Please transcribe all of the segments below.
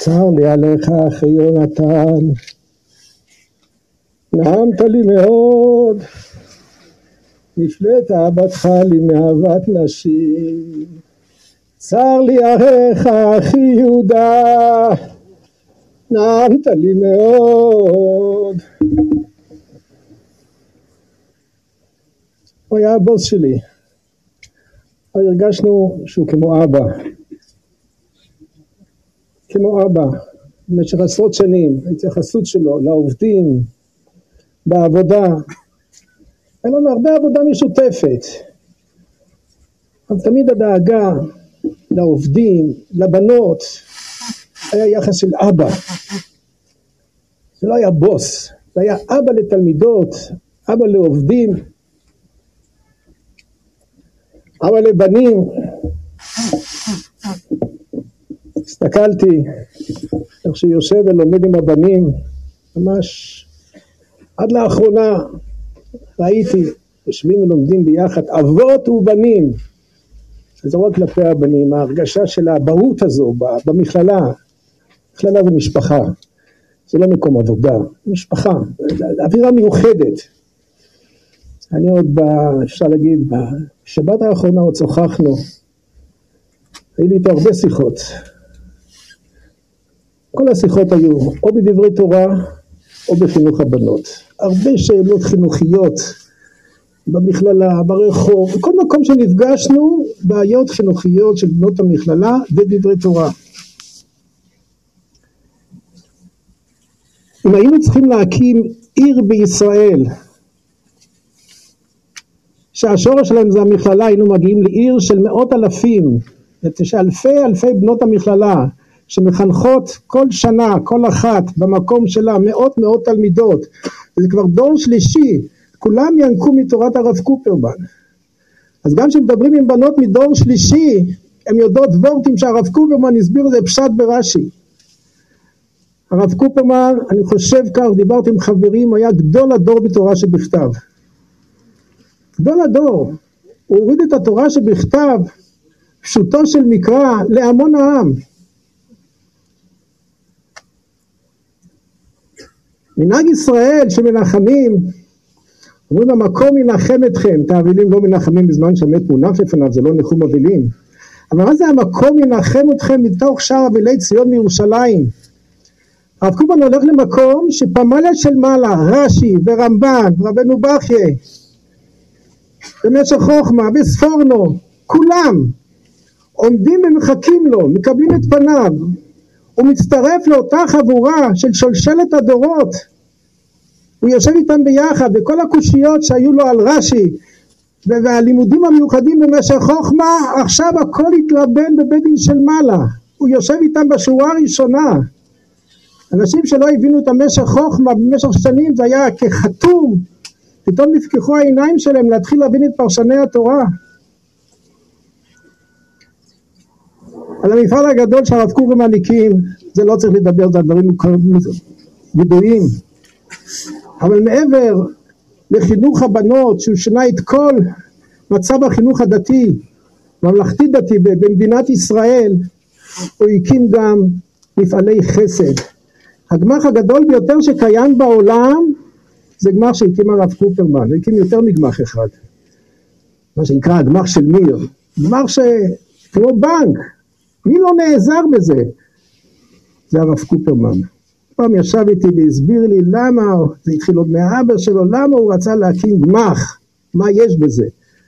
צר לי עליך אחי יונתן, נעמת לי מאוד, נפלאת אהבתך לי מאהבת נשים. צר לי עליך אחי יהודה, נעמת לי מאוד. הוא היה הבוס שלי, הרגשנו שהוא כמו אבא, כמו אבא. במשך עשרות שנים ההתייחסות שלו לעובדים בעבודה, היה לנו הרבה עבודה משותפת, אבל תמיד הדאגה לעובדים, לבנות, היה יחס של אבא. זה לא היה בוס, זה היה אבא לתלמידות, אבא לעובדים, אבא לבנים. הסתכלתי איך שיושב ולומד עם הבנים, ממש עד לאחרונה ראיתי יושבים ולומדים ביחד אבות ובנים. זה לא רק כלפי הבנים, ההרגשה של האבהות הזו במכללה. מכללה זה משפחה, זה לא מקום עבודה, משפחה, אווירה מיוחדת. אני עוד אפשר להגיד בשבת האחרונה עוד שוחחנו, היו לי איתו הרבה שיחות. כל השיחות היו או בדברי תורה או בחינוך הבנות. הרבה שאלות חינוכיות במכללה, ברחוב, בכל מקום שנפגשנו, בעיות חינוכיות של בנות המכללה ודברי תורה. אם היינו צריכים להקים עיר בישראל, שהשורש שלהם זה המכללה, היינו מגיעים לעיר של מאות אלפים, אלפי בנות המכללה, שמחנכות כל שנה, כל אחת במקום שלה, מאות תלמידות. זה כבר דור שלישי, כולם ינקו מתורת הרב קופרמן. אז גם כשמדברים עם בנות מדור שלישי, הם יודעות וורטים שהרב קופרמן הסביר זה פשט ברש"י. הרב קופרמן, אני חושב כך, דיברתי עם חברים, היה גדול הדור בתורה שבכתב. גדול הדור. הוא הוריד את התורה שבכתב, פשוטו של מקרא, להמון העם. מנהג ישראל שמנחמים, אומרים המקום ינחם אתכם, את האבלים לא מנחמים בזמן שהמת מונף לפניו, זה לא ניחום אבלים. אבל מה זה המקום ינחם אתכם מתוך שאר אבלי ציון מירושלים? הרב קופרמן הולך למקום שפמליה של מעלה, רש"י ורמב"ן ורבנו בחייה, במשך חוכמה וספורנו, כולם עומדים ומחכים לו, מקבלים את פניו. הוא מצטרף לאותה חבורה של שולשלת הדורות. הוא יושב איתם ביחד, וכל הקושיות שהיו לו על רש"י, והלימודים המיוחדים במשך חוכמה, עכשיו הכל התלבן בבית דין של מעלה. הוא יושב איתם בשורה הראשונה. אנשים שלא הבינו את המשך חוכמה במשך שנים, זה היה כחתום. פתאום נפקחו העיניים שלהם להתחיל להבין את פרשני התורה. על המפעל הגדול שהרב קופרמן הקים, זה לא צריך לדבר, זה הדברים ידועים. אבל מעבר לחינוך הבנות, שהוא שנה את כל מצב החינוך הדתי, ממלכתי דתי במדינת ישראל, הוא הקים גם מפעלי חסד. הגמ"ח הגדול ביותר שקיים בעולם, זה גמ"ח שהקים הרב קופרמן, הוא הקים יותר מגמ"ח אחד. מה שנקרא הגמ"ח של מיר, גמ"ח כמו בנק, מי לא נעזר בזה? זה הרב קופרמן. פעם ישב איתי והסביר לי למה, זה התחיל עוד מהאבא שלו, למה הוא רצה להקים גמ"ח, מה יש בזה?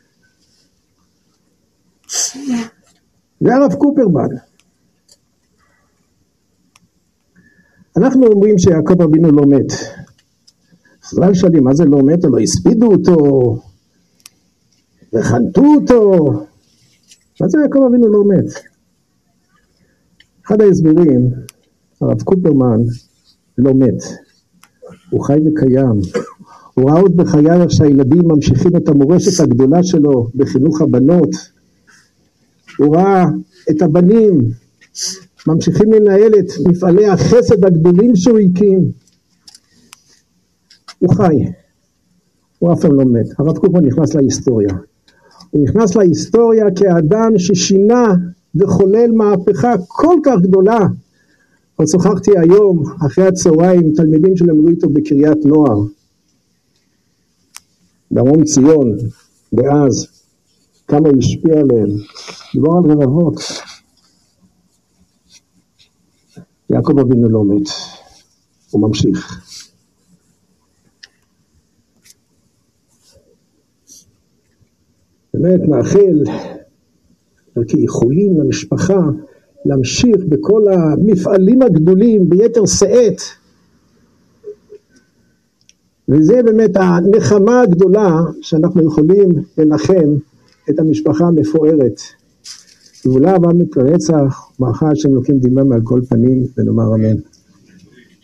זה הרב קופרמן. אנחנו אומרים שיעקב אבינו לא מת. חז"ל שואלים, מה זה לא מת? לא הספידו אותו, וחנתו אותו. מה זה יעקב אבינו לא מת? אחד ההסברים, הרב קופרמן לא מת, הוא חי וקיים. הוא ראה עוד בחייו שהילדים ממשיכים את המורשת הגדולה שלו בחינוך הבנות. הוא ראה את הבנים ממשיכים לנהל את מפעלי החסד הגדולים שהוא הקים. הוא חי, הוא אף פעם לא מת. הרב קופרמן נכנס להיסטוריה. הוא נכנס להיסטוריה כאדם ששינה וחולל מהפכה כל כך גדולה עוד שוחחתי היום אחרי הצהריים תלמידים שלמדו איתו בקריית נוער דרום ציון ואז כמה הוא השפיע עליהם, דיבור על רבבות. יעקב אבינו לא מת, הוא ממשיך. באמת מאחל כאיחולים למשפחה להמשיך בכל המפעלים הגדולים ביתר שאת, וזה באמת הנחמה הגדולה שאנחנו יכולים לנחם את המשפחה המפוארת. גאולה הבאה מפלצח, מאחר שהם לוקחים דמעה מעל כל פנים, ונאמר אמן.